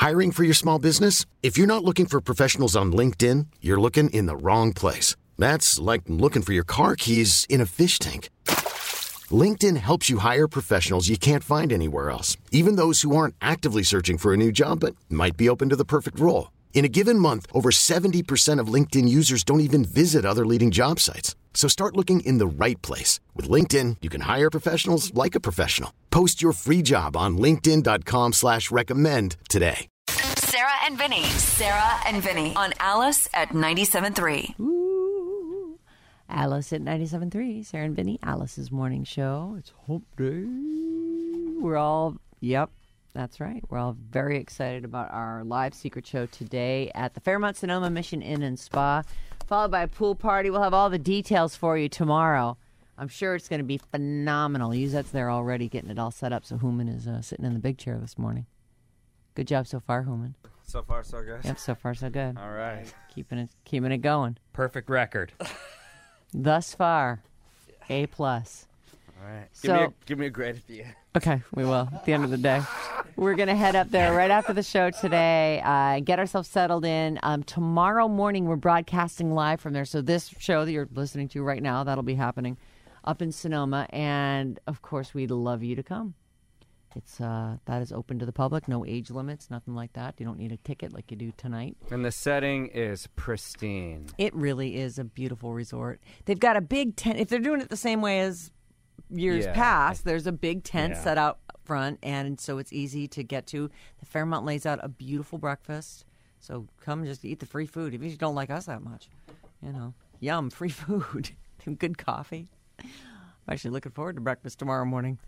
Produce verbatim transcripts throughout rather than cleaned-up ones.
Hiring for your small business? If you're not looking for professionals on LinkedIn, you're looking in the wrong place. That's like looking for your car keys in a fish tank. LinkedIn helps you hire professionals you can't find anywhere else, even those who aren't actively searching for a new job but might be open to the perfect role. In a given month, over seventy percent of LinkedIn users don't even visit other leading job sites. So start looking in the right place. With LinkedIn, you can hire professionals like a professional. Post your free job on linkedin dot com slash recommend today. Sarah and Vinny. Sarah and Vinny on Alice at ninety-seven point three. Ooh. Alice at ninety-seven point three. Sarah and Vinny, Alice's morning show. It's hump day. We're all, yep. That's right. We're all very excited about our live secret show today at the Fairmont Sonoma Mission Inn and Spa, followed by a pool party. We'll have all the details for you tomorrow. I'm sure it's going to be phenomenal. Yuzette's there already getting it all set up, so Hooman is uh, sitting in the big chair this morning. Good job so far, Hooman. So far, so good. Yep, so far, so good. All right. Keeping it, keeping it going. Perfect record. Thus far, A plus. All right. So, give, me a, give me a grade at the end. Okay, we will at the end of the day. We're going to head up there right after the show today, uh, get ourselves settled in. Um, tomorrow morning, we're broadcasting live from there. So this show that you're listening to right now, that'll be happening up in Sonoma. And, of course, we'd love you to come. It's uh, that is open to the public, no age limits, nothing like that. You don't need a ticket like you do tonight. And the setting is pristine. It really is a beautiful resort. They've got a big tent. If they're doing it the same way as years Yeah. past, there's a big tent Yeah. set out front, and so it's easy to get to. The Fairmont lays out a beautiful breakfast, so come just eat the free food. If you don't like us that much, you know, yum, free food, good coffee. I'm actually looking forward to breakfast tomorrow morning.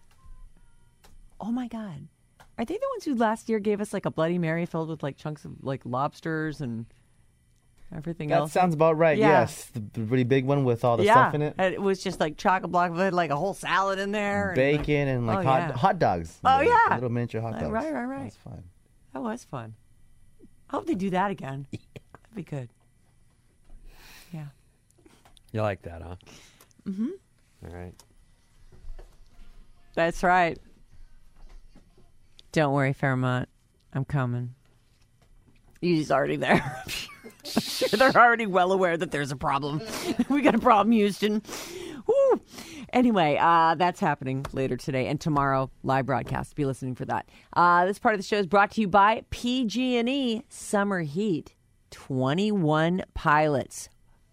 Oh my God, are they the ones who last year gave us like a Bloody Mary filled with like chunks of like lobsters and everything That else? sounds about right, Yeah. yes. The, the really big one with all the yeah, stuff in it. and it was just like chocolate block with like a whole salad in there. Bacon and like Oh, hot yeah. hot dogs. Oh, Like, yeah. Little miniature hot Right, dogs. right, right, right. That's fun. That was fun. I hope they do that again. That'd be good. Yeah. You like that, huh? Mm-hmm. All right. That's right. Don't worry, Fairmont. I'm coming. He's already there. They're already well aware that there's a problem. We got a problem, Houston. Woo. Anyway, uh, that's happening later today and tomorrow. Live broadcast. Be listening for that. Uh, this part of the show is brought to you by P G and E Summer Heat. twenty-one pilots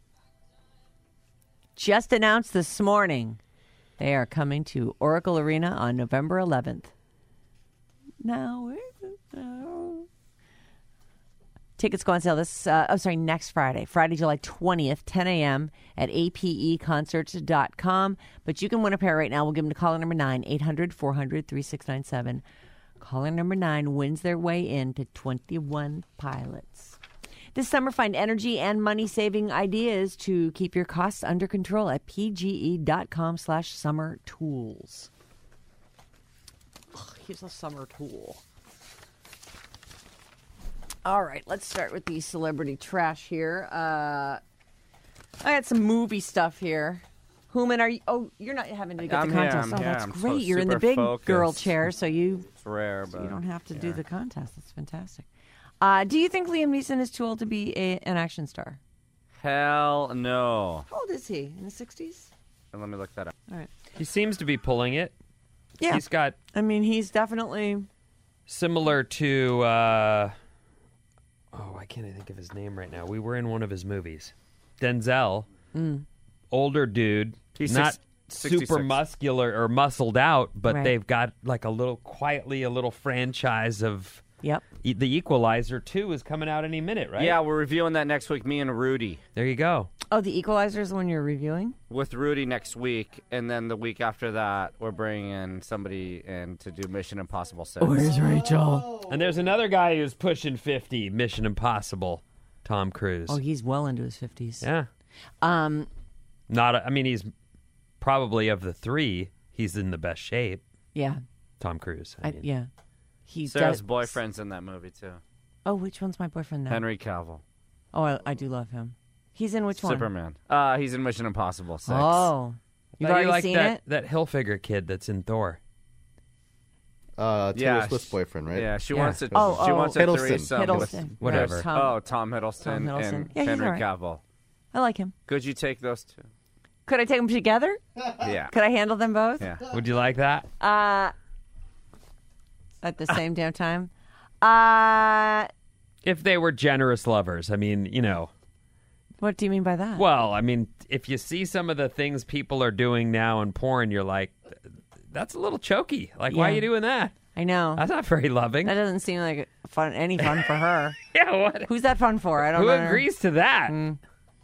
just announced this morning they are coming to Oracle Arena on November eleventh. Now, no. Tickets go on sale this, uh, oh, sorry, next Friday, Friday, July twentieth, ten a.m. at A P E concerts dot com. But you can win a pair right now. We'll give them to caller number nine, eight hundred, four hundred, thirty-six ninety-seven. Caller number nine wins their way into twenty-one pilots. This summer, find energy and money-saving ideas to keep your costs under control at P G E dot com slash summer tools. Here's a summer tool. All right, let's start with the celebrity trash here. Uh, I got some movie stuff here. Hooman, are you? Oh, you're not having to get I'm the here, contest. I'm oh, here. that's I'm so great. You're in the super big focused. girl chair, so you It's rare, so but you don't have to do yeah. the contest. That's fantastic. Uh, do you think Liam Neeson is too old to be a, an action star? Hell no. How old is he? In the sixties? And let me look that up. All right. He seems to be pulling it. Yeah. He's got I mean, he's definitely. similar to, uh, oh, I can't think of his name right now. We were in one of his movies. Denzel, Mm. older dude, He's not six- super sixty-six. muscular or muscled out, but Right. they've got like a little, quietly, a little franchise of Yep. E- The Equalizer two is coming out any minute, right? Yeah, we're reviewing that next week, me and Rudy. There you go. Oh, the Equalizer is the one you're reviewing? With Rudy next week, and then the week after that, we're bringing somebody in to do Mission Impossible six. Rachel? And there's another guy who's pushing fifty, Mission Impossible, Tom Cruise. Oh, he's well into his fifties. yeah. Um, Not, a, I mean, he's probably of the three, he's in the best shape. yeah. Tom Cruise. I I, mean. yeah. He Sarah's does. boyfriend's in that movie, too. Oh, which one's my boyfriend now? Henry Cavill. Oh, I, I do love him. He's in which one? Superman. Uh, he's in Mission Impossible six. Oh. You've Thought already you like seen that, it? that Hilfiger kid that's in Thor. uh, Taylor Yeah, Swift's sh- boyfriend, right? Yeah, she Yeah. wants to. Oh, she oh. wants a Hiddleston. threesome. Hiddleston. with- Hiddleston. Whatever. There's Tom, Oh, Tom Hiddleston, Tom Hiddleston. and Yeah, he's Henry all right. Cavill. I like him. Could you take those two? Could I take them together? Yeah. Could I handle them both? Yeah. Would you like that? Uh, at the same damn time. Uh, If they were generous lovers. I mean, you know. what do you mean by that? Well, I mean, if you see some of the things people are doing now in porn, you're like, that's a little choky. Like, why are Yeah. you doing that? I know. That's not very loving. That doesn't seem like fun. Any fun for her? Yeah, what? Who's that fun for? I don't Who know. agrees to that? Mm.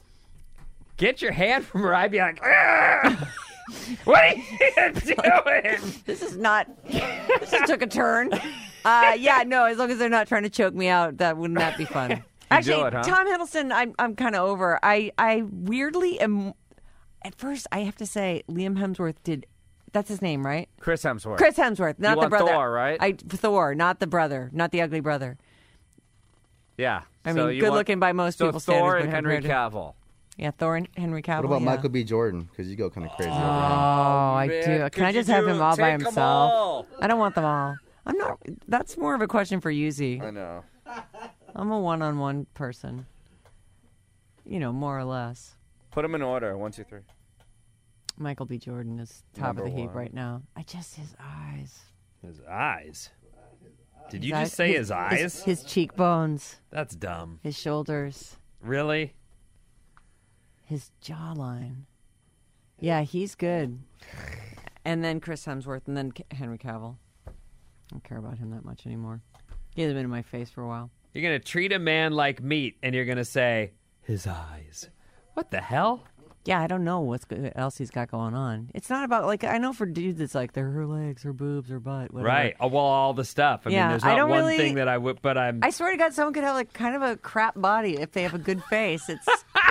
Get your hand from her. I'd be like, "Argh! What are you doing? This is not. This just took a turn. Uh, yeah, no. As long as they're not trying to choke me out, that wouldn't that be fun? Actually, do it, huh? Tom Hiddleston, I'm I'm kind of over. I I weirdly am. At first, I have to say, Liam Hemsworth did. That's his name, right? Chris Hemsworth. Chris Hemsworth, not You the want brother. Thor, right? I Thor, not the brother, not the ugly brother. Yeah. I So mean, you good want- looking by most so people's Thor standards. and but Henry compared to- Cavill. Yeah, Thor and Henry Cavill. What about yeah. Michael B. Jordan? Because you go kind of crazy Oh, over him. I man, do. could Can I you just have do- him all by take 'em himself? all? I don't want them all. I'm not. That's more of a question for you, Z. I know. I'm a one-on-one person. You know, more or less. Put them in order. One, two, three. Michael B. Jordan is top Number of the heap one. right now. I just his eyes. His eyes. Did His you eyes- just say his eyes? His, his cheekbones, That's dumb. his shoulders, Really? his jawline. Yeah, he's good. And then Chris Hemsworth, and then K- Henry Cavill. I don't care about him that much anymore. He hasn't been in my face for a while. You're going to treat a man like meat, and you're going to say, his eyes. What the hell? Yeah, I don't know what's go- what else he's got going on. It's not about, like, I know for dudes it's like they're her legs, her boobs, her butt, whatever. Right. Oh, well, all the stuff. I Yeah, mean, there's I not don't one really- thing that I would, but I'm. I swear to God, someone could have like kind of a crap body if they have a good face. It's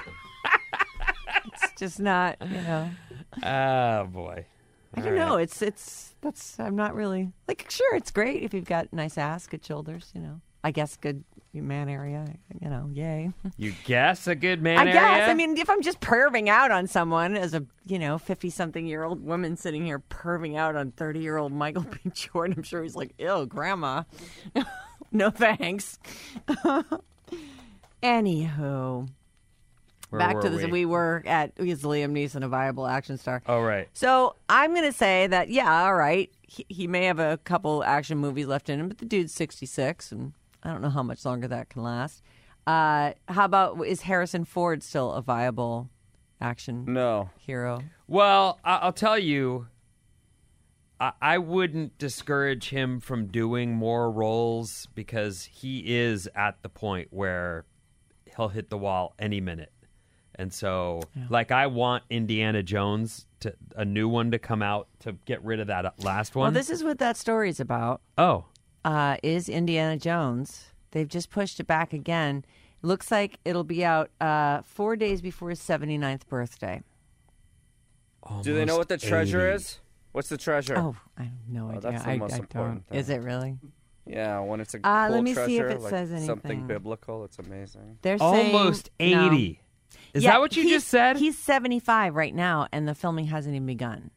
it's just not, you know. Oh, boy. I don't know. It's it's that's I'm not really like sure it's great if you've got nice ass, good shoulders, you know. I guess good man area, you know. Yay. You guess a good man I guess. area? I mean, if I'm just perving out on someone as a you know fifty-something-year-old woman sitting here perving out on thirty-year-old Michael B. Jordan, I'm sure he's like, ew, grandma. No thanks. Anywho. Where Back were to this. we? We were at is Liam Neeson a viable action star? Oh, right. So I'm going to say that, yeah, all right. He, he may have a couple action movies left in him, but the dude's sixty-six, and I don't know how much longer that can last. Uh, how about, is Harrison Ford still a viable action No. hero? Well, I- I'll tell you, I-, I wouldn't discourage him from doing more roles because he is at the point where he'll hit the wall any minute. And so, like, I want Indiana Jones, to a new one to come out to get rid of that last one. Well, this is what that story's about. oh, Uh, is Indiana Jones. They've just pushed it back again. Looks like it'll be out uh, four days before his seventy-ninth birthday. Do they know what the treasure eighty. is? What's the treasure? Oh, I have no Oh, idea. that's the I, most I important don't. Is thing. it really? Yeah, when it's a Uh, cool let me treasure, see if it like says something anything. biblical, it's amazing. They're saying almost no. eighty. Is Yeah, that what you he's- just said? He's seventy-five right now, and the filming hasn't even begun.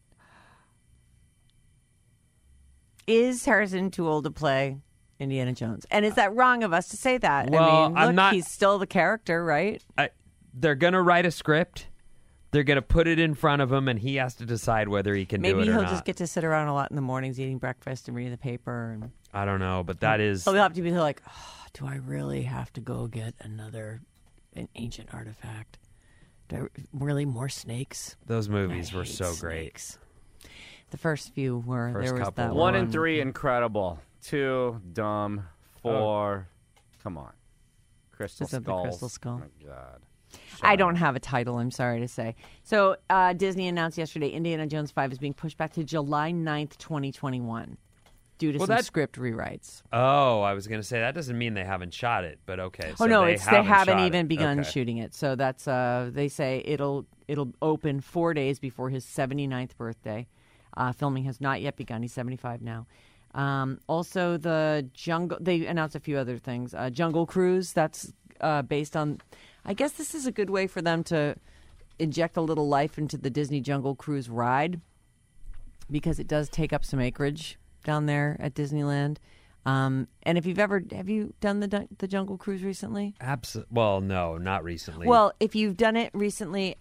Is Harrison too old to play Indiana Jones? And is that wrong of us to say that? Well, I mean, I'm look, not- he's still the character, right? I, they're going to write a script. They're going to put it in front of him, and he has to decide whether he can Maybe do it or he'll not. just get to sit around a lot in the mornings eating breakfast and reading the paper. And I don't know, but that is... he'll have to be like, oh, do I really have to go get another an ancient artifact? Do I, really more snakes? Those movies I were hate so great. snakes. The first few were. First there was couple that were. One and three, incredible. Two, dumb. Four, Oh. come on. Crystal Is that the Skulls. Crystal Skull? Oh, my God. I don't have a title, I'm sorry to say. So uh, Disney announced yesterday Indiana Jones five is being pushed back to July ninth, twenty twenty-one due to Well, some that- script rewrites. Oh, I was going to say, that doesn't mean they haven't shot it, but okay. oh so no, they it's haven't they haven't shot even it. begun Okay. shooting it. So that's uh, they say it'll it'll open four days before his seventy-ninth birthday. Uh, filming has not yet begun. He's seventy-five now. Um, also, the Jungle. They announced a few other things. Uh, Jungle Cruise. That's uh, based on. I guess this is a good way for them to inject a little life into the Disney Jungle Cruise ride because it does take up some acreage down there at Disneyland. Um, and if you've ever, have you done the the Jungle Cruise recently? Absolutely. Well, no, not recently. Well, if you've done it recently,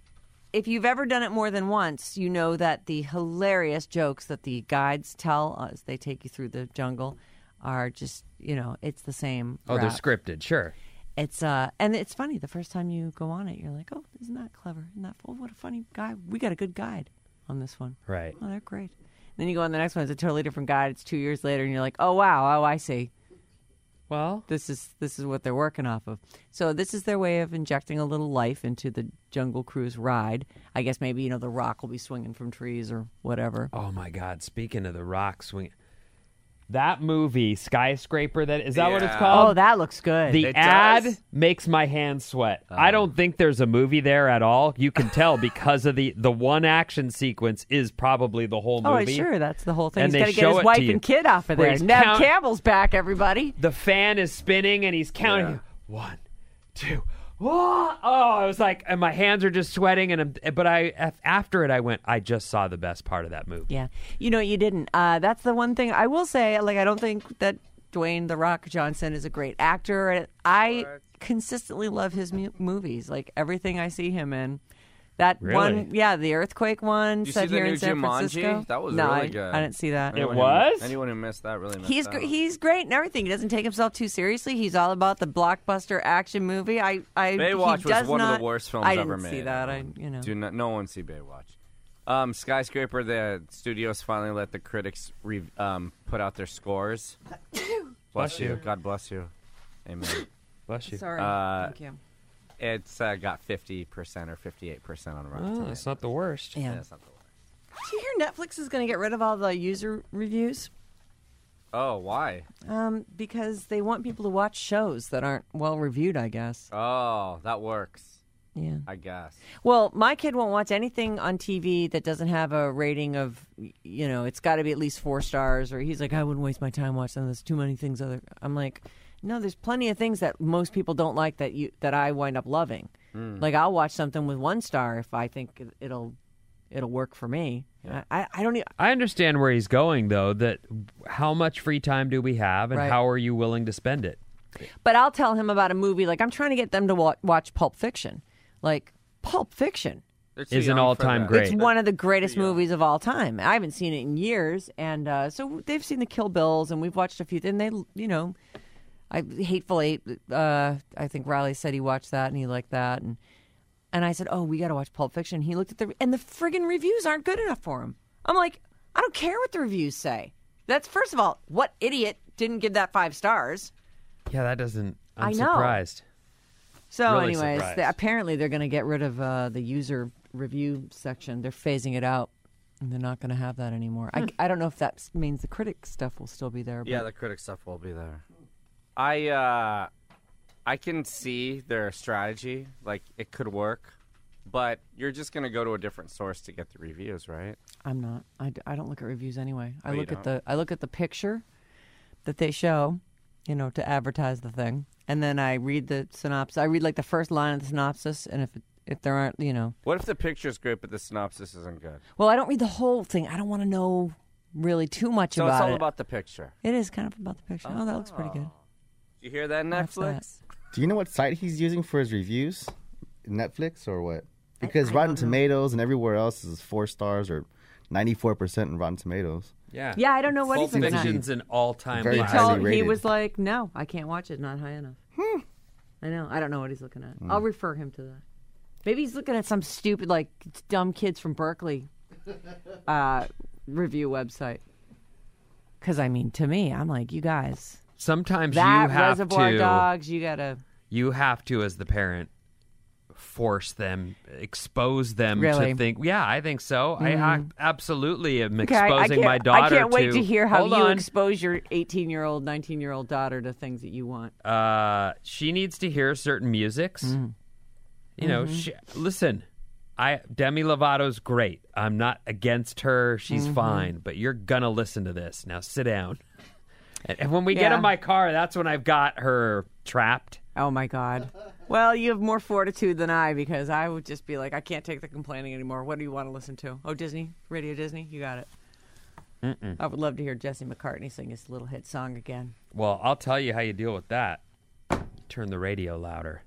if you've ever done it more than once, you know that the hilarious jokes that the guides tell as they take you through the jungle are just, you know, it's the same. Oh, they're route. scripted, sure. It's uh, and it's funny. The first time you go on it, you're like, "Oh, isn't that clever? Isn't that? Oh, what a funny guy! We got a good guide on this one. Right. Oh, they're great." Then you go on the next one. It's a totally different guide. It's two years later, and you're like, "Oh wow! Oh, I see. Well, This is this is what they're working off of." So this is their way of injecting a little life into the Jungle Cruise ride. I guess maybe you know the Rock will be swinging from trees or whatever. oh my God! Speaking of the rock swing, that movie Skyscraper. That is that what it's Yeah. called? Oh, that looks good. The It ad does? makes my hands sweat. I don't think there's a movie there at all. You can tell because of the the one action sequence is probably the whole oh, movie. sure, that's the whole thing. And He's they got to get show his it wife to you. and kid off of Where there. he's Nev count- Campbell's back, everybody. The fan is spinning and he's counting. Yeah. One, two. Whoa! Oh, I was like, and my hands are just sweating. And I'm, but I af- after it, I went. I just saw the best part of that movie. Yeah. You know, you didn't. Uh, that's the one thing I will say. Like, I don't think that Dwayne The Rock Johnson is a great actor. I consistently love his mu- movies. Like, everything I see him in. That Really? one, yeah, the earthquake one You set see the here new in San Jumanji? Francisco. That was no, really I, good. I didn't see that. It Anyone was? Who, anyone who missed that really missed He's out. gr- he's great and everything. He doesn't take himself too seriously. He's all about the blockbuster action movie. I, I Baywatch he was does one of not, the worst films I ever didn't made. see that. I, you know, Do not, no one see Baywatch. Um, Skyscraper, the studios finally let the critics re, um, put out their scores. Bless you. God bless you. Amen. Bless you. sorry. Uh, Thank you. It's uh, got fifty percent or fifty-eight percent on Rotten Oh, Tomatoes. it's not the worst. Yeah. Yeah, it's not the worst. Did you hear Netflix is going to get rid of all the user reviews? Oh, why? Um, because they want people to watch shows that aren't well reviewed, I guess. Oh, that works, Yeah. I guess. Well, my kid won't watch anything on T V that doesn't have a rating of, you know, it's got to be at least four stars. Or he's like, I wouldn't waste my time watching. There's too many things. Other. I'm like, no, there's plenty of things that most people don't like that you that I wind up loving. Like I'll watch something with one star if I think it- it'll it'll work for me. I, I, I don't. e- I understand where he's going, though. That how much free time do we have, and Right. how are you willing to spend it? But I'll tell him about a movie. Like I'm trying to get them to wa- watch Pulp Fiction. Like Pulp Fiction. They're too Is an young for all-time that. great. It's one of the greatest movies of all time. I haven't seen it in years, and uh, so they've seen the Kill Bills, and we've watched a few. And they, you know, I Hateful Eight. Uh, I think Riley said he watched that and he liked that, and and I said, oh, we got to watch Pulp Fiction. He looked at the and the friggin' reviews aren't good enough for him. I'm like, I don't care what the reviews say. That's first of all, what idiot didn't give that five stars? Yeah, that doesn't. I'm I know. surprised. So, Really anyways, surprised. they, apparently they're going to get rid of uh, the user review section. They're phasing it out, and they're not going to have that anymore. I, I don't know if that s- means the critic stuff will still be there. But Yeah, the critic stuff will be there. I uh, I can see their strategy. Like it could work, but you're just gonna go to a different source to get the reviews, right? I'm not. I, d- I don't look at reviews anyway. I Oh, you look at don't? the I look at the picture that they show, you know, to advertise the thing, and then I read the synopsis. I read like the first line of the synopsis, and if it, if there aren't, you know, What if the picture's great but the synopsis isn't good? well, I don't read the whole thing. I don't want to know really too much So about it's all it. about the picture. It is kind of about the picture. Oh, that looks pretty good. You hear that, What's Netflix? that? Do you know what site he's using for his reviews? Netflix or what? Because I Rotten don't know. Tomatoes and everywhere else is four stars or ninety-four percent in Rotten Tomatoes. Yeah. Yeah, I don't know what Pulp he's looking at. Fiction's an all-time Very He, classic. highly told, he rated. was like, no, I can't watch it. Not high enough. I know. I don't know what he's looking at. I'll refer him to that. Maybe he's looking at some stupid, like, dumb kids from Berkeley uh, review website. Because, I mean, to me, I'm like, you guys, Sometimes that you have Reservoir to. Dogs, you got to. You have to, as the parent, force them, expose them Really? to think. Yeah, I think so. I, I absolutely am Okay, I- I exposing can't- my daughter. I can't wait to, to hear how Hold you on. expose your eighteen-year-old, nineteen-year-old daughter to things that you want. uh, she needs to hear certain musics. Mm. You know, Mm-hmm. she, listen. I Demi Lovato's great. I'm not against her. She's Mm-hmm. fine. But you're gonna listen to this. Now sit down. And, and when we get Yeah. in my car, that's when I've got her trapped. Oh my God. Well, you have more fortitude than I because I would just be like, I can't take the complaining anymore. What do you want to listen to? Oh, Disney, Radio Disney, you got it. Mm-mm. I would love to hear Jesse McCartney sing his little hit song again. Well, I'll tell you how you deal with that. Turn the radio louder.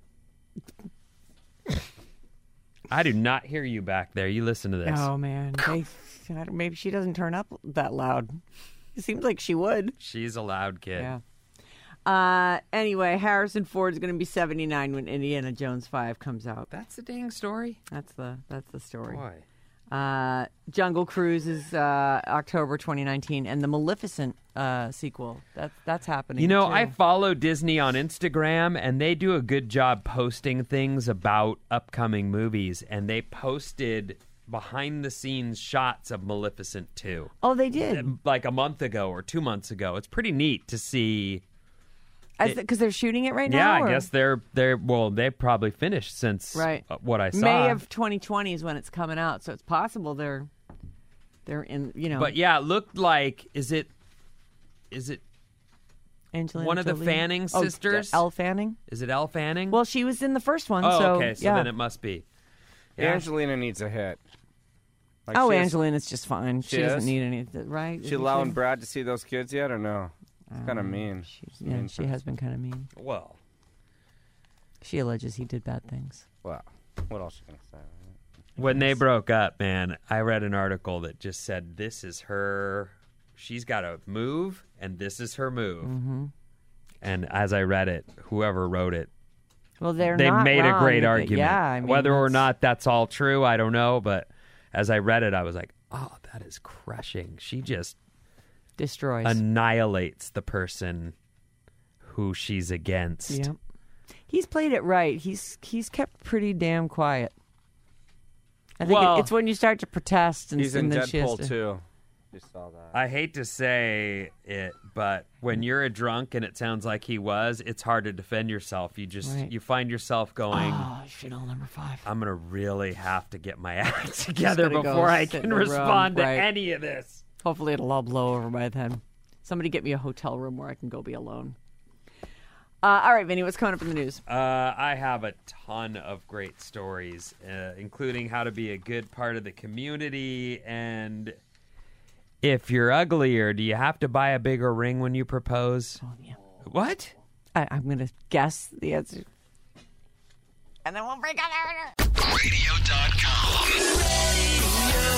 I do not hear you back there. You listen to this. Oh, man. They, I don't- maybe she doesn't turn up that loud. It seems like she would. She's a loud kid. Yeah. Uh, anyway, Harrison Ford's going to be seventy-nine when Indiana Jones five comes out. That's the dang story. That's the that's the story. Boy. Uh, Jungle Cruise is uh, October twenty nineteen, and the Maleficent uh, sequel that's that's happening. You know, too. I follow Disney on Instagram, and they do a good job posting things about upcoming movies, and they posted behind-the-scenes shots of Maleficent two. Oh, they did, Like a month ago or two months ago. It's pretty neat to see. because they're shooting it right Yeah, now. I or- guess they're they're well, they've probably finished since Right. uh, what I saw. May of twenty twenty is when it's coming out, so it's possible they're they're in. You know, But yeah, it looked like is it is it Angelina one of the Jolie. Fanning Oh, sisters? Elle Fanning. is it Elle Fanning? Well, she was in the first one. oh, so, okay, so yeah. then it must be. Yeah. Angelina needs a hit. Like, Oh, she is- Angelina's just fine. She, She doesn't is? need any, right? She Isn't allowing Brad to see those kids yet, or no? It's kind of Um, mean. She's, yeah, Mean she for- has been kind of mean. Well, She alleges he did bad things. Wow. What else you gonna say? when they broke up, man, I read an article that just said this is her. She's got to move, and this is her move. Mm-hmm. And as I read it, whoever wrote it, Well, they're they not made a wrong great with it. argument. Yeah, I mean, Whether or that's- not that's all true, I don't know. But as I read it, I was like, oh, that is crushing. She just destroys. annihilates the person who she's against. Yeah. He's played it right. He's he's kept pretty damn quiet. I think Well- it, it's when you start to protest and He's in and then she has Deadpool to- too. You saw that. I hate to say it, but when you're a drunk and it sounds like he was, it's hard to defend yourself. You just Right. you find yourself going, Oh, Chanel number five. I'm gonna really have to get my act together gotta go before I sit in can the room, respond to right. any of this. Hopefully it'll all blow over by then. Somebody get me a hotel room where I can go be alone. Uh, all right, Vinny, what's coming up in the news? Uh, I have a ton of great stories, uh, including how to be a good part of the community. And if you're uglier, do you have to buy a bigger ring when you propose? Oh, yeah. What? I, I'm going to guess the answer. And then we'll break out there. radio dot com.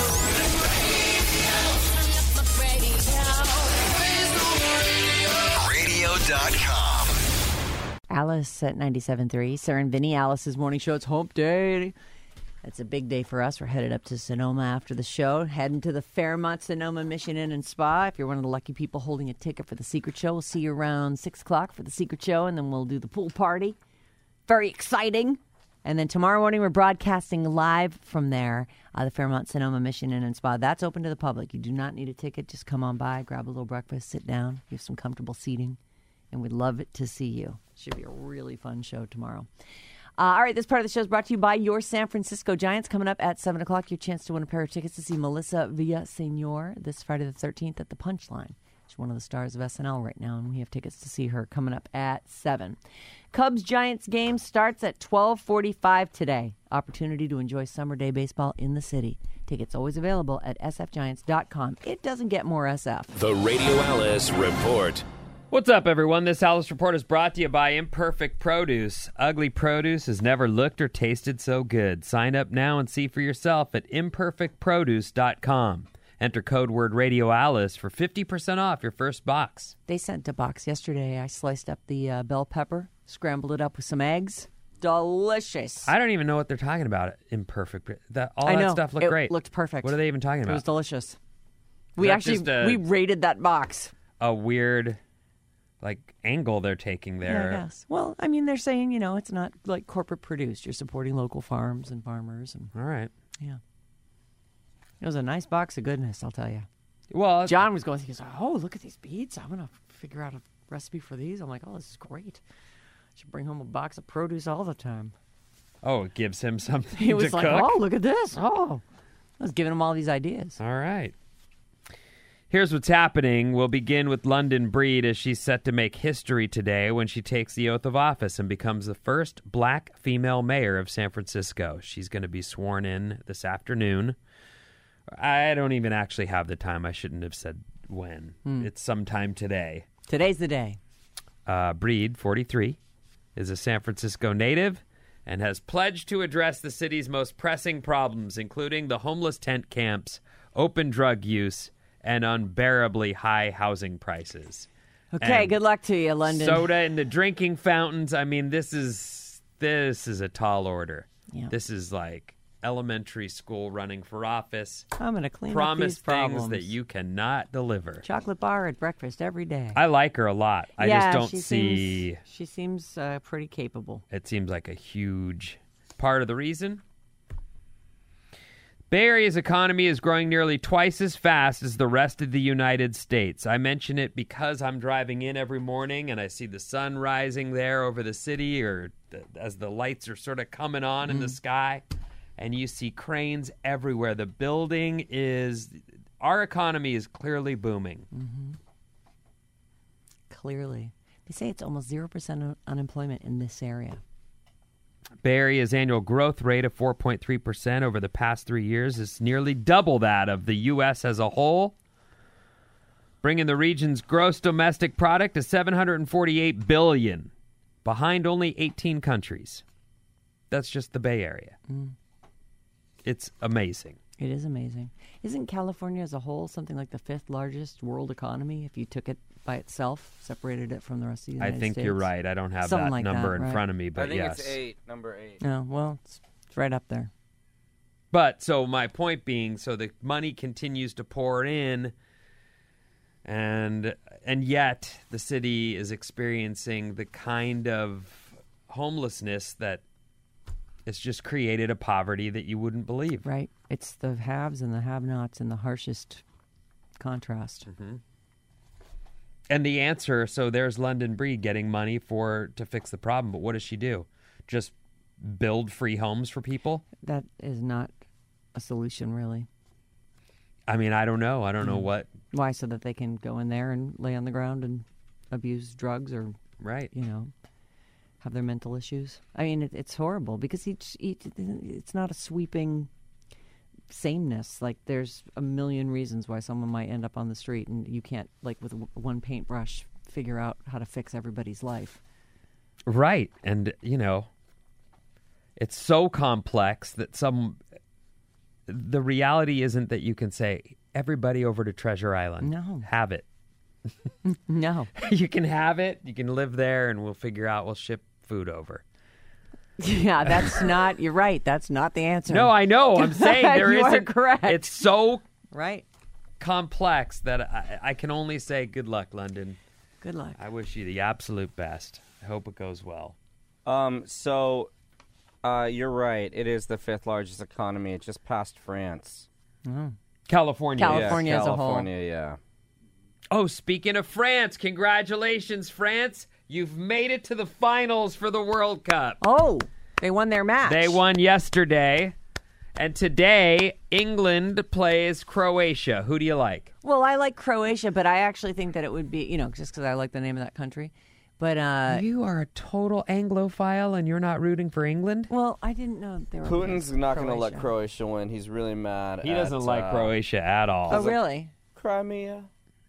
radio dot com. Alice at ninety-seven point three. Sarah and Vinny, Alice's morning show. It's hump day. It's a big day for us. We're headed up to Sonoma after the show, heading to the Fairmont Sonoma Mission Inn and Spa. If you're one of the lucky people holding a ticket for the Secret Show, we'll see you around six o'clock for the Secret Show, and then we'll do the pool party. Very exciting. And then tomorrow morning, we're broadcasting live from there, uh, the Fairmont Sonoma Mission Inn and Spa. That's open to the public. You do not need a ticket. Just come on by, grab a little breakfast, sit down, give some comfortable seating, and we'd love it to see you. Should be a really fun show tomorrow. Uh, all right, this part of the show is brought to you by your San Francisco Giants. Coming up at seven o'clock, your chance to win a pair of tickets to see Melissa Villaseñor this Friday the thirteenth at the Punchline. She's one of the stars of S N L right now, and we have tickets to see her coming up at seven. Cubs-Giants game starts at twelve forty-five today. Opportunity to enjoy summer day baseball in the city. Tickets always available at s f giants dot com. It doesn't get more S F. The Radio Alice Report. What's up, everyone? This Alice Report is brought to you by Imperfect Produce. Ugly produce has never looked or tasted so good. Sign up now and see for yourself at imperfect produce dot com. Enter code word Radio Alice for fifty percent off your first box. They sent a box yesterday. I sliced up the uh, bell pepper, scrambled it up with some eggs. Delicious. I don't even know what they're talking about. Imperfect. That, all I that know. stuff looked It great. looked perfect. What are they even talking It about? was delicious. We that actually just a- we rated that box. A weird, like, angle they're taking there. Yeah, I guess. Well, I mean, they're saying, you know, it's not like corporate produced. You're supporting local farms and farmers, and All right. yeah, it was a nice box of goodness, I'll tell you. Well, John was going. He goes, "Oh, look at these beets. I'm gonna figure out a recipe for these." I'm like, "Oh, this is great. Should bring home a box of produce all the time." oh, it gives him something He was to like, cook. "Oh, look at this. Oh," I was giving him all these ideas. All right. Here's what's happening. We'll begin with London Breed as she's set to make history today when she takes the oath of office and becomes the first black female mayor of San Francisco. She's going to be sworn in this afternoon. I don't even actually have the time. I shouldn't have said when. It's sometime today. Today's the day. Uh, Breed, forty-three, is a San Francisco native and has pledged to address the city's most pressing problems, including the homeless tent camps, open drug use, and unbearably high housing prices. Okay, And good luck to you, London. Soda in the drinking fountains. I mean, this is this is a tall order. Yeah. This is like elementary school running for office. I'm going to clean Promise up these things problems. that you cannot deliver. Chocolate bar at breakfast every day. I like her a lot. I yeah, just don't she see. Seems, she seems uh, pretty capable. It seems like a huge part of the reason. Bay Area's economy is growing nearly twice as fast as the rest of the United States. I mention it because I'm driving in every morning and I see the sun rising there over the city, or th- as the lights are sort of coming on in the sky, and you see cranes everywhere. The building is, our economy is clearly booming. Clearly. They say it's almost zero percent un- unemployment in this area. Bay Area's annual growth rate of four point three percent over the past three years is nearly double that of the U S as a whole, bringing the region's gross domestic product to seven hundred forty-eight billion dollars, behind only eighteen countries. That's just the Bay Area. Mm. It's amazing. It is amazing. Isn't California as a whole something like the fifth largest world economy if you took it by itself, separated it from the rest of the United I think States? you're right. I don't have Something that like number that, in right? front of me, but I think yes. it's eight, number eight. Oh, well, it's, it's right up there. But so my point being, so the money continues to pour in, and and yet the city is experiencing the kind of homelessness that has just created a poverty that you wouldn't believe. Right. It's the haves and the have-nots in the harshest contrast. Mm-hmm. And the answer, so there's London Breed getting money for to fix the problem, but what does she do? Just build free homes for people? That is not a solution, really. I mean, I don't know. I don't know Mm. what. Why? So that they can go in there and lay on the ground and abuse drugs or, Right. you know, have their mental issues. I mean, it, it's horrible because each, each, it's not a sweeping sameness. Like, there's a million reasons why someone might end up on the street, and you can't, like, with one paintbrush, figure out how to fix everybody's life. Right. And, you know, it's so complex that some. The reality isn't that you can say, everybody over to Treasure Island. No. Have it. No. You can have it. You can live there, and we'll figure out, we'll ship food over. Yeah, that's not, you're right. That's not the answer. No, I know. I'm saying there You are isn't. correct. It's so Right. complex that I, I can only say good luck, London. Good luck. I wish you the absolute best. I hope it goes well. Um, so, uh, you're right. It is the fifth largest economy. It just passed France. California. Cal- California yeah, as a whole. California, yeah. Oh, speaking of France, congratulations, France. You've made it to the finals for the World Cup. Oh, they won their match. They won yesterday. And today, England plays Croatia. Who do you like? Well, I like Croatia, but I actually think that it would be, you know, just because I like the name of that country. But, uh, You are a total Anglophile and you're not rooting for England? well, I didn't know they were. Putin's against not going to let Croatia. Croatia win. He's really mad. He doesn't at, like uh, Croatia at all. Oh, really? Crimea.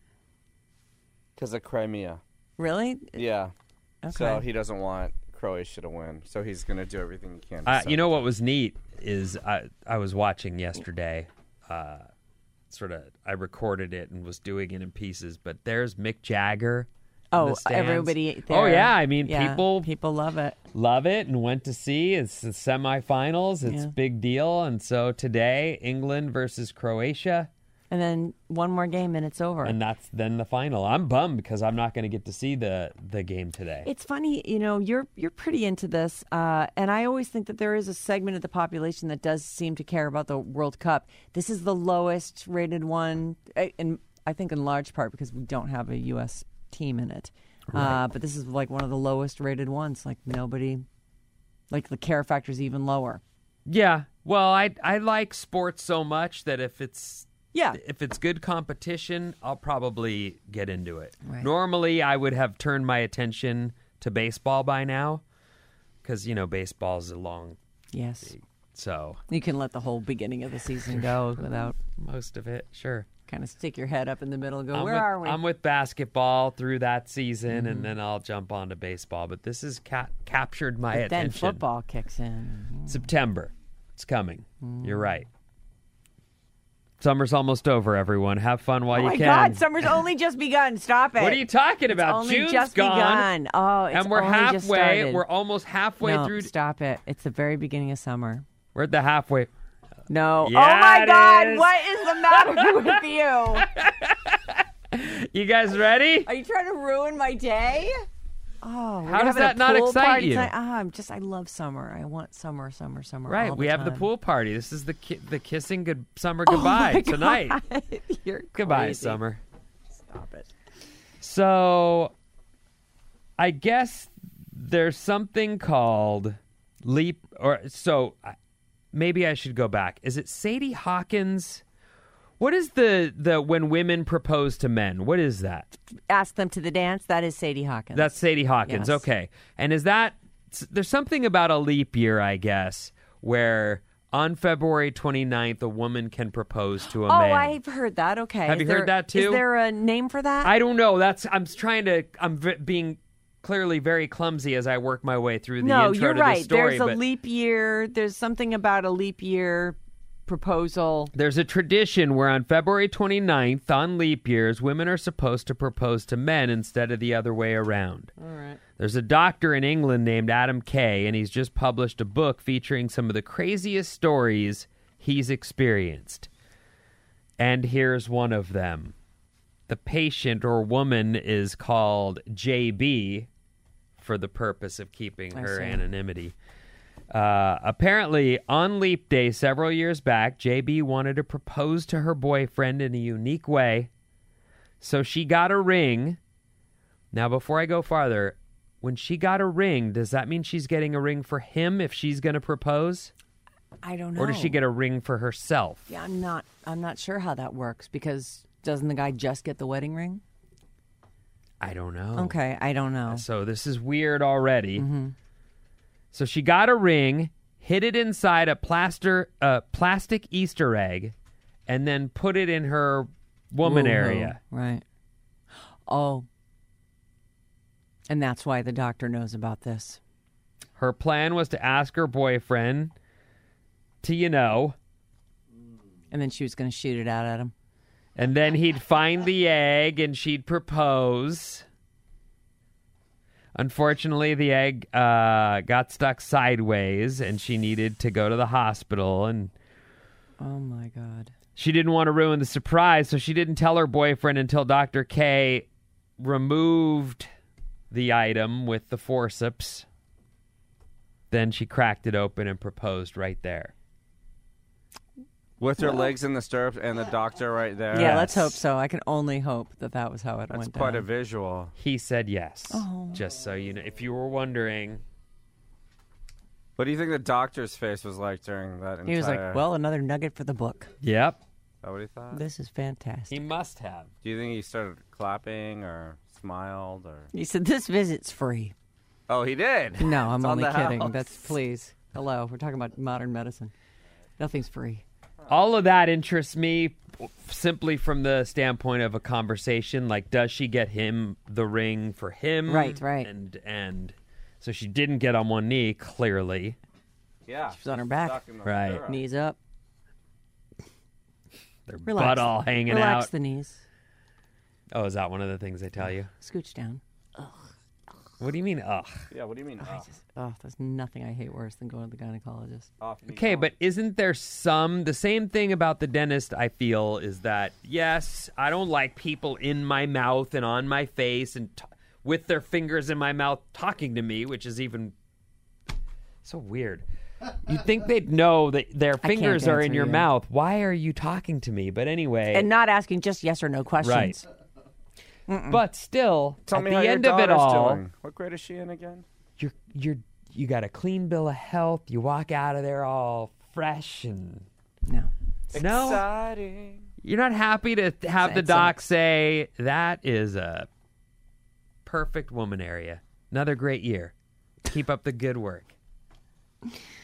Because of Crimea. Really? Yeah. Okay. So he doesn't want Croatia to win. So he's going to do everything he can. to Uh, you know sabotage. what was neat is I, I was watching yesterday. Uh, sort of, I recorded it and was doing it in pieces. But there's Mick Jagger. in Oh, the stands. everybody there. Oh yeah, I mean Yeah, people people love it. love it and went to see. It's the semifinals. It's Yeah. a big deal. And so today, England versus Croatia, And then one more game and it's over. and that's then the final. I'm bummed because I'm not going to get to see the the game today. It's funny, you know, you're you're pretty into this, uh, and I always think that there is a segment of the population that does seem to care about the World Cup. This is the lowest rated one, uh, and I think in large part because we don't have a U S team in it. Uh, but this is like one of the lowest rated ones. Like nobody, like the care factor is even lower. Yeah. Well, I I like sports so much that if it's Yeah. if it's good competition, I'll probably get into it. Right. Normally, I would have turned my attention to baseball by now because, you know, baseball is a long, Yes. so You can let the whole beginning of the season go without. most of it, sure. kind of stick your head up in the middle and go, I'm where with, are we? I'm with basketball through that season, Mhm. and then I'll jump onto baseball. But this has ca- captured my But then attention. football kicks in. September. It's coming. Mm. You're right. Summer's almost over, everyone. Have fun while Oh you my can. God, summer's only just begun. Stop it. What are you talking It's about? only June's just gone. begun. Oh, it's and we're only just halfway. started. We're almost halfway no, through. Stop it. It's the very beginning of summer. We're at the halfway. No. Yeah, oh my it God, is. what is the matter with you? You guys ready? Are you trying to ruin my day? Oh, we're How having does that a not pool excite party you? tonight. Ah, I'm just, I love summer. I want summer, summer, summer. Right. all We the have the time. pool party. This is the ki- the kissing good summer Oh goodbye my tonight. God. You're Goodbye, crazy. summer. Stop it. So, I guess there's something called leap, or so I- maybe I should go back. Is it Sadie Hawkins? What is the the when women propose to men? What is that? Ask them to the dance. That is Sadie Hawkins. That's Sadie Hawkins. Yes. Okay. And is that there's something about a leap year, I guess, where on February twenty-ninth a woman can propose to a oh, man. I've heard that. Okay. Have Is you heard there- that too? Is there a name for that? I don't know. That's I'm trying to I'm v- being clearly very clumsy as I work my way through the no, intro you're to right. this story. There's a but leap year. There's something about a leap year proposal. there's a tradition where on February twenty-ninth, on leap years, women are supposed to propose to men instead of the other way around. All right. There's a doctor in England named Adam Kay, and he's just published a book featuring some of the craziest stories he's experienced. And here's one of them. The patient or woman is called J B for the purpose of keeping I her see. anonymity. Uh, apparently, on Leap Day several years back, J B wanted to propose to her boyfriend in a unique way. So she got a ring. Now, before I go farther, when she got a ring, does that mean she's getting a ring for him if she's going to propose? I don't know. Or does she get a ring for herself? Yeah, I'm not. I'm not sure how that works because doesn't the guy just get the wedding ring? I don't know. Okay, I don't know. So this is weird already. Mm-hmm. So she got a ring, hid it inside a plaster, uh, plastic Easter egg, and then put it in her woman Woo-hoo. area. Right. Oh. And that's why the doctor knows about this. Her plan was to ask her boyfriend to, you know, And then she was going to shoot it out at him. and then he'd find the egg and she'd propose. Unfortunately, the egg uh, got stuck sideways and she needed to go to the hospital. And Oh, my God. she didn't want to ruin the surprise, so she didn't tell her boyfriend until Doctor K removed the item with the forceps. Then she cracked it open and proposed right there. With her legs in the stirrups and the doctor right there. Yeah, let's hope so. I can only hope that that was how it That's went quite down. a visual. He said yes. Oh. Just so you know, if you were wondering. What do you think the doctor's face was like during that entire... He was like, well, another nugget for the book. Yep. Is that what he thought? This is fantastic. He must have. Do you think he started clapping or smiled or... He said, this visit's free. Oh, he did? No, I'm It's on only the kidding. house. That's, please. Hello. We're talking about modern medicine. Nothing's free. All of that interests me simply from the standpoint of a conversation. Like, does she get him the ring for him? Right, right. And and so she didn't get on one knee, clearly. Yeah. She was on her back. Stuck in the Right. stirrup. Knees up. Their Relax. butt all hanging Relax out. the knees. Oh, is that one of the things they tell you? Scooch down. What do you mean, ugh? Yeah, what do you mean? I off? just, oh, there's nothing I hate worse than going to the gynecologist. Off knee Okay, bone. but isn't there some... The same thing about the dentist, I feel, is that, yes, I don't like people in my mouth and on my face and t- with their fingers in my mouth talking to me, which is even so weird. You'd think they'd know that their can't fingers are in answer your you. mouth. Why are you talking to me? But anyway... And not asking just yes or no questions. But still, Tell at me the how your end of it daughter's all, doing. What grade is she in again? you're you're you got a clean bill of health. You walk out of there all fresh and No. no, Exciting. you're not happy to have the It's doc say that is a perfect woman area. Another great year. Keep up the good work.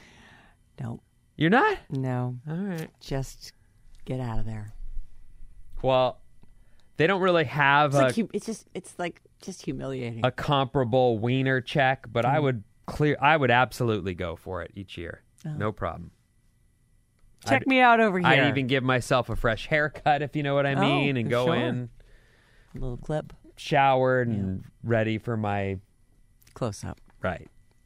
No. You're not? No. All right. Just get out of there. Well, they don't really have It's, a, like, hu- it's just it's like just humiliating. a comparable wiener check, but I would clear. I would absolutely go for it each year. No problem. Check I'd- me out over here. I'd even give myself a fresh haircut, if you know what I Oh, mean, and go sure. in, A little clip, showered, and ready for my close up. right.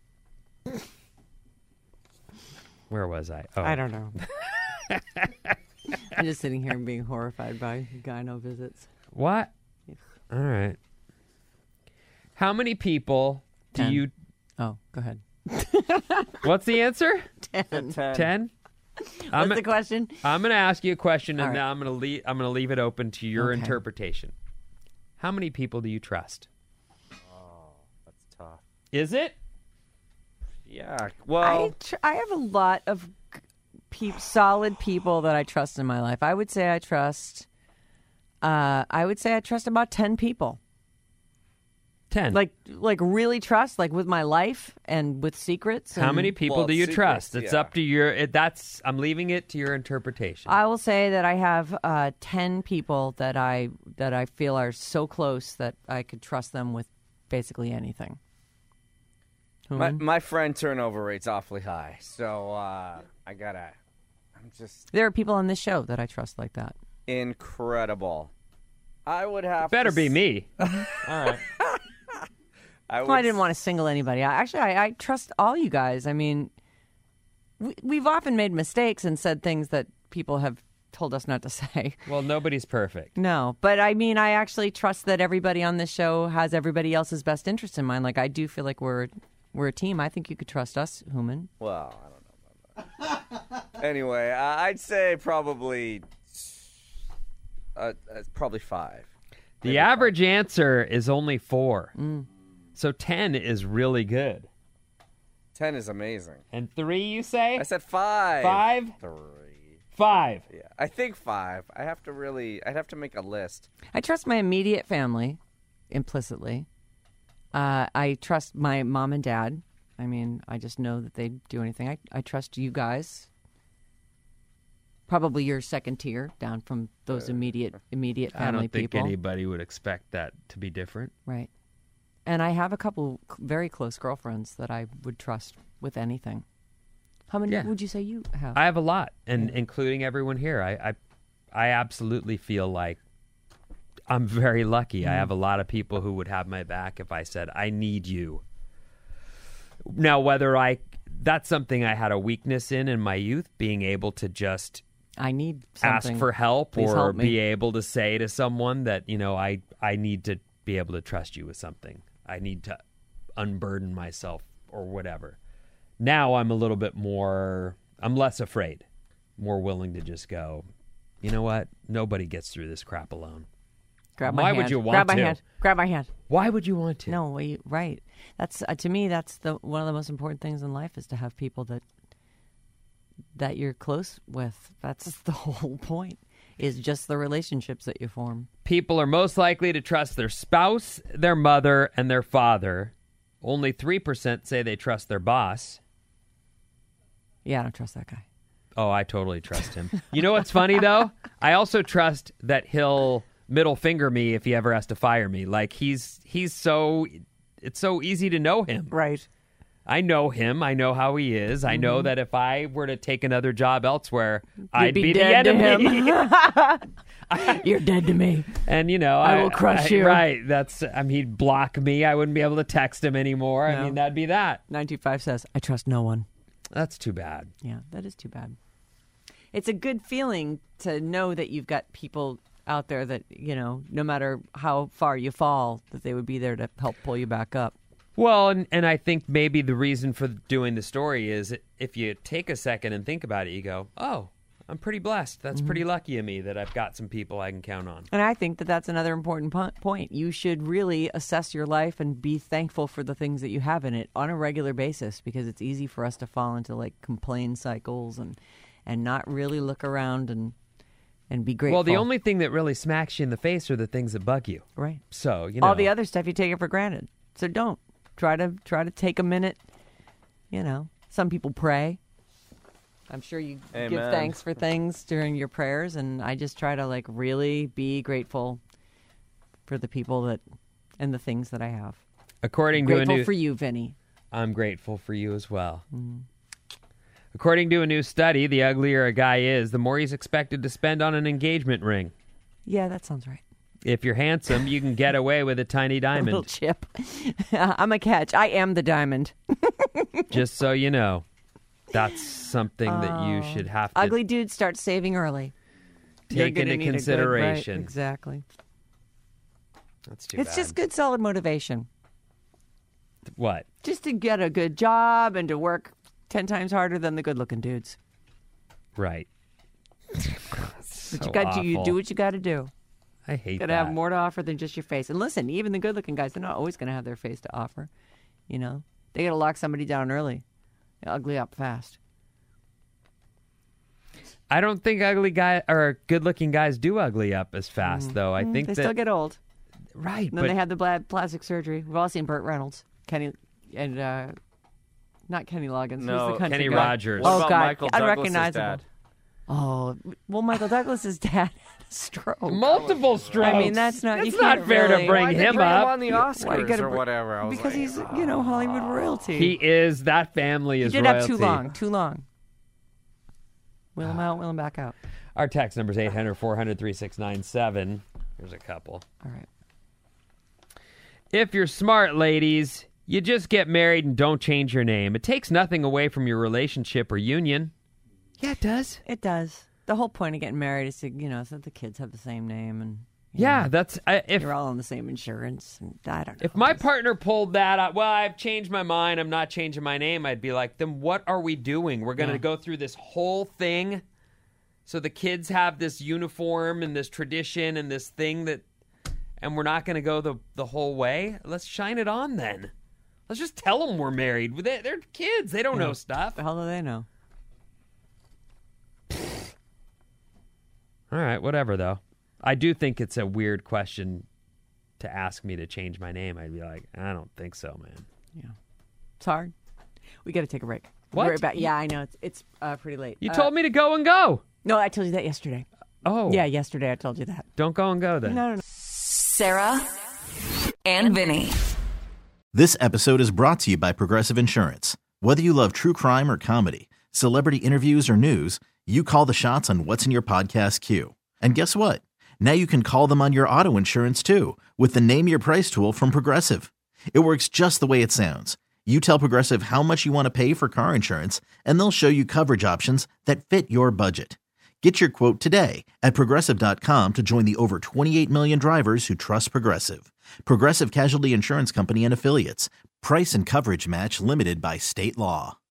Where was I? Oh, I don't know. I'm just sitting here and being horrified by gyno visits. What? All right. How many people do Ten. you? Oh, go ahead. What's the answer? Ten. Ten. I'm, What's the question? I'm going to ask you a question, and All right. now I'm going to leave. I'm going to leave it open to your Okay. interpretation. How many people do you trust? That's tough. Is it? Yeah. I Well, tr- I have a lot of pe- solid people that I trust in my life. I would say I trust. Uh, I would say I trust about ten people. Ten. Like, like really trust, like with my life and with secrets. How and- many people Well, do you secrets, trust? It's yeah. up to your. It, that's. I'm leaving it to your interpretation. I will say that I have uh, ten people that I that I feel are so close that I could trust them with basically anything. my, Human? my friend turnover rate's awfully high, so uh, I gotta. I'm just There are people on this show that I trust like that. incredible. I would have. Better to be s- me. All right. I, would Well, I didn't s- want to single anybody out. Actually, I, I trust all you guys. I mean, we, we've often made mistakes and said things that people have told us not to say. Well, nobody's perfect. No, but I mean, I actually trust that everybody on this show has everybody else's best interest in mind. Like, I do feel like we're we're a team. I think you could trust us, Human. Well, I don't know about that. Anyway, uh, I'd say probably. Uh, uh, probably five. The average answer is only four. So ten is really good. Ten is amazing. And three, you say? I said five. Five? Three. Five. Yeah, I think five. I have to really. I'd have to make a list. I trust my immediate family implicitly. Uh, I trust my mom and dad. I mean, I just know that they'd do anything. I, I trust you guys. Probably your second tier down from those immediate immediate family I don't think people. anybody would expect that to be different. Right. And I have a couple c- very close girlfriends that I would trust with anything. How many Yeah. would you say you have? I have a lot, and including everyone here. I, I, I absolutely feel like I'm very lucky. I have a lot of people who would have my back if I said, I need you. Now, whether I, that's something I had a weakness in in my youth, being able to just I need ask something. for help Please or help me. be able to say to someone that, you know, I, I need to be able to trust you with something. I need to unburden myself or whatever. Now I'm a little bit more, I'm less afraid, more willing to just go, you know what? Nobody gets through this crap alone. Grab my Why hand. would you want Grab my to? hand. Grab my hand. Why would you want to? No, well, you, right. That's uh, to me. That's the one of the most important things in life is to have people that that you're close with. That's the whole point. Is just the relationships that you form. People are most likely to trust their spouse, their mother, and their father. Only three percent say they trust their boss. Yeah, I don't trust that guy. Oh, I totally trust him. You know what's funny, though? I also trust that he'll middle finger me if he ever has to fire me. Like, he's he's so... It's so easy to know him. Right. I know him. I know how he is. I know that if I were to take another job elsewhere, I'd be be, the dead to enemy. You're dead to me. And, you know, I will crush you. Right. That's, I mean, he'd block me. I wouldn't be able to text him anymore. I No. mean, that'd be that. nine two five says, I trust no one. That's too bad. Yeah, that is too bad. It's a good feeling to know that you've got people out there that, you know, no matter how far you fall, that they would be there to help pull you back up. Well, and, and I think maybe the reason for doing the story is if you take a second and think about it, you go, oh, I'm pretty blessed. That's pretty lucky of me that I've got some people I can count on. And I think that that's another important po- point. You should really assess your life and be thankful for the things that you have in it on a regular basis, because it's easy for us to fall into like complain cycles and and not really look around and and be grateful. Well, the only thing that really smacks you in the face are the things that bug you. right. So, you know. All the other stuff you take it for granted. So don't try to try to take a minute. You know, some people pray. I'm sure you Amen. give thanks for things during your prayers, and I just try to like really be grateful for the people that and the things that I have. According to a Grateful new, for you, Vinny. I'm grateful for you as well. According to a new study, the uglier a guy is, the more he's expected to spend on an engagement ring. Yeah, that sounds right. If you're handsome, you can get away with a tiny A little diamond. chip. I'm a catch. I am the diamond. Just so you know, that's something that you should have to Ugly dudes start saving early. You're take gonna into need a good- consideration. right, exactly. That's too It's bad. just good, solid motivation. What? Just to get a good job and to work ten times harder than the good-looking dudes. Right. But so you got to you awful. do what you got to do. I hate Got to that. have more to offer than just your face. And listen, even the good-looking guys, they're not always going to have their face to offer. You know, they got to lock somebody down early, ugly up fast. I don't think ugly guy or good-looking guys do ugly up as fast, though. I think they that still get old. right, And then but they have the bla- plastic surgery. We've all seen Burt Reynolds, Kenny, and uh, not Kenny Loggins. Who's No, the country Kenny guy? Rogers. What Oh about God, Michael Douglas's unrecognizable. dad? Oh well, Michael Douglas's dad had a stroke. multiple strokes. I mean, that's not. That's you not can't fair to really- bring Why'd they him bring up. him on the Why you Oscars gotta or br- whatever. I was because like, he's, you know, Hollywood royalty. He is that family He is did royalty. have too long, too long. Wheel him out, wheel him back out. Our text number is eight hundred, four hundred, thirty-six ninety-seven. Here's a couple. All right. If you're smart, ladies, you just get married and don't change your name. It takes nothing away from your relationship or union. Yeah, it does. It does. The whole point of getting married is to, you know, so that the kids have the same name and you Yeah, know, that's I, if you're all on the same insurance. And I don't know. if my Just- partner pulled that out, well, I've changed my mind. I'm not changing my name. I'd be like, then what are we doing? We're going to Yeah. go through this whole thing, so the kids have this uniform and this tradition and this thing that, and we're not going to go the the whole way. Let's shine it on then. Let's just tell them we're married. They, they're kids. They don't know stuff. the hell do they know? All right, whatever, though. I do think it's a weird question to ask me to change my name. I'd be like, I don't think so, man. Yeah. It's hard. We got to take a break. We'll What? be right back. Yeah, I know. It's, it's uh, pretty late. You Uh, told me to go and go. No, I told you that yesterday. Oh. Yeah, yesterday I told you that. Don't go and go then. No, no, no. Sarah and Vinny. This episode is brought to you by Progressive Insurance. Whether you love true crime or comedy, celebrity interviews or news, you call the shots on what's in your podcast queue. And guess what? Now you can call them on your auto insurance too with the Name Your Price tool from Progressive. It works just the way it sounds. You tell Progressive how much you want to pay for car insurance, and they'll show you coverage options that fit your budget. Get your quote today at Progressive dot com to join the over twenty-eight million drivers who trust Progressive. Progressive Casualty Insurance Company and Affiliates. Price and coverage match limited by state law.